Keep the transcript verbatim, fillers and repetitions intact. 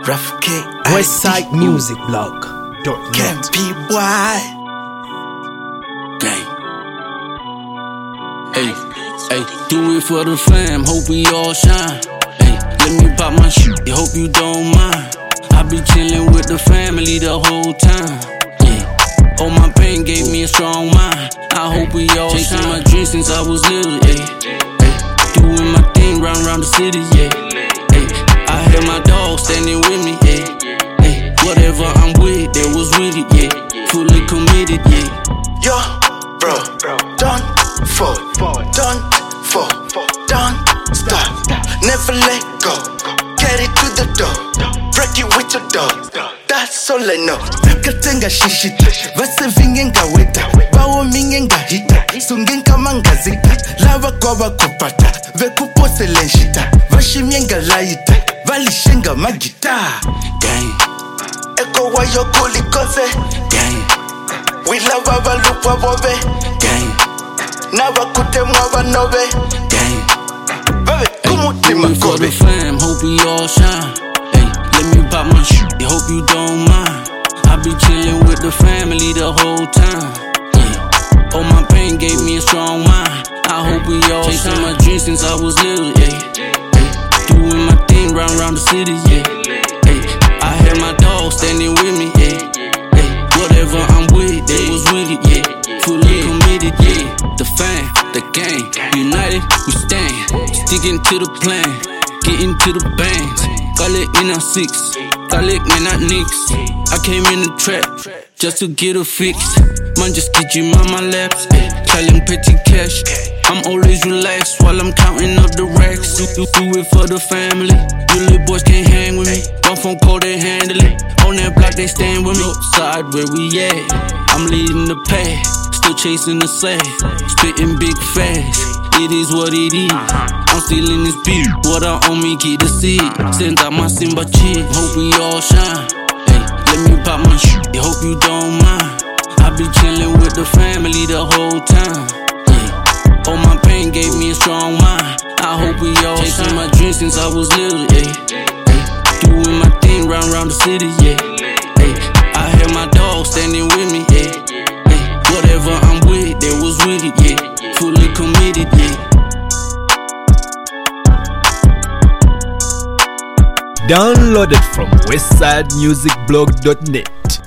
Rough K, Westside Music Blog. Can P Y. Gang. Hey, hey, do it for the fam, hope we all shine. Hey, let me pop my shit, hope you don't mind. I be chillin' with the family the whole time. Yeah, all my pain gave me a strong mind. I hope we all chasing shine. My dreams since I was little. Hey, hey, doing my thing round round the city. Yeah, hey, I had my dog standing with me. Hey, hey, whatever I'm with, that was with it. Yeah, fully committed. Yeah. Yo, bro, don't fall, don't fall, don't stop, never let go. Get it to the door, break it with your dog. That's all I know. Takatenga shishita, vase vingenga weta, bawo mingenga hita, sungenga mangazita, lava kwa wakupata, vekupose lenshita, vashimienga laita, valishenga magita. Gang, Eko wa yokuli kose, gang, we love our loop wa bobe, gang, nava kute mwa nobe, gang. baby kumutima Do it for the kobe. fam, hope we all shine. Hey, let me pop my shit, hope you don't mind. I be chillin' with the family the whole time. Yeah, all my pain gave me a strong mind. I hope we all chasing my dreams since I was little. Yeah, hey, doing my thing round round the city. Yeah, hey, I had my dog standing with me. Yeah, hey, whatever I'm with, they was with it. Yeah, fully committed. Yeah, the fam, the gang, united we stand, sticking to the plan, getting to the bands. Call it in a six, call it man not nicks. I came in the trap just to get a fix. Man just get you on my laps, telling petty cash. I'm always relaxed while I'm counting up the racks. Do, do, do it for the family. You little boys can't hang with me. One phone call they handle it. On that block they stand with me. Side where we at, I'm leading the pack. Still chasing the sack, spitting big fast. It is what it is. I'm still in this beat. What I own me, keep the seed. Send out my Simba chick. Hope we all shine. Hey, let me pop my shit. Hope you don't mind. I be chillin' with the family the whole time. Yeah, all my pain gave me a strong mind. I hope we all chasing my dreams since I was little. Yeah, hey, doing my thing round round the city. Yeah, hey, I had my dog standing with me. Yeah, hey, whatever I'm with, they was with it. Yeah, fully committed. Yeah. Downloaded from westside music blog dot net.